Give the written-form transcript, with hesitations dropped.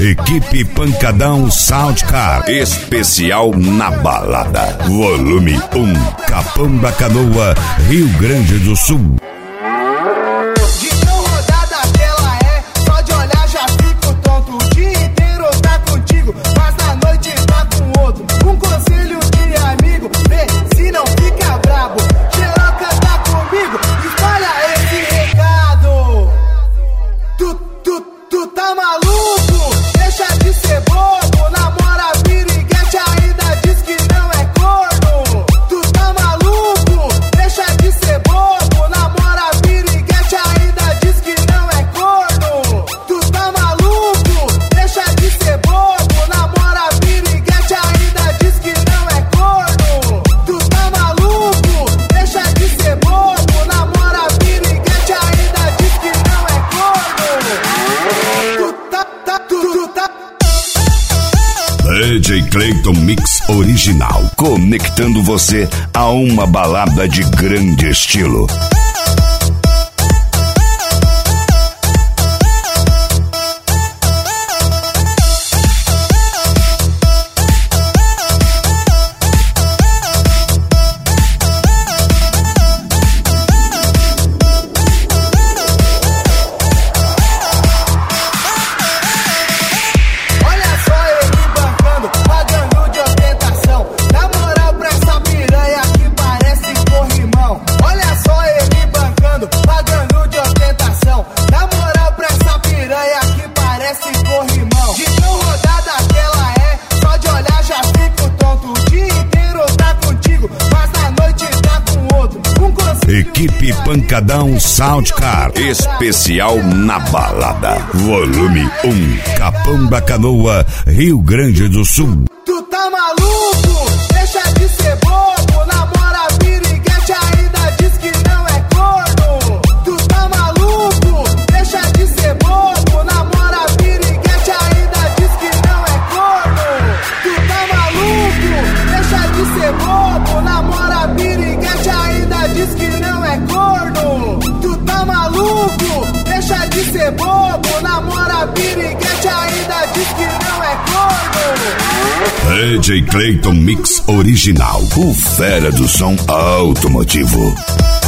Equipe Pancadão Soundcar, especial na balada. Volume 1, Capão da Canoa, Rio Grande do Sul. DJ Clayton Mix Original, conectando você a uma balada de grande estilo. Equipe Pancadão Soundcar, especial na balada. Volume 1, Capão da Canoa, Rio Grande do Sul. Tu tá maluco? Deixa de ser bobo, namora piriguete, ainda diz que não é corno. Tu tá maluco? Deixa de ser bobo, namora piriguete, ainda diz que não é corno. Tu tá maluco? Deixa de ser bobo, namora piriguete, ainda diz que não é corno. Tu tá maluco? Deixa de ser bobo, namora piriguete, ainda diz que não é corno. DJ Clayton Mix Original, o fera do som automotivo.